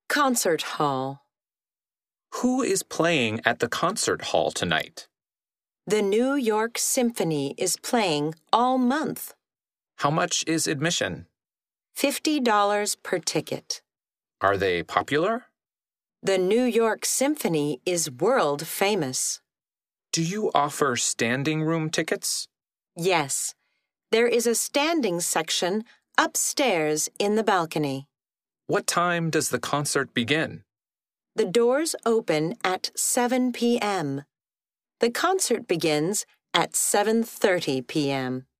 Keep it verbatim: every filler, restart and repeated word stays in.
Concert hall. Who is playing at the concert hall tonight? The New York Symphony is playing all month. How much is admission? fifty dollars per ticket. Are they popular? The New York Symphony is world famous. Do you offer standing room tickets? Yes, there is a standing section upstairs in the balcony. What time does the concert begin? The doors open at seven p.m. The concert begins at seven thirty p.m.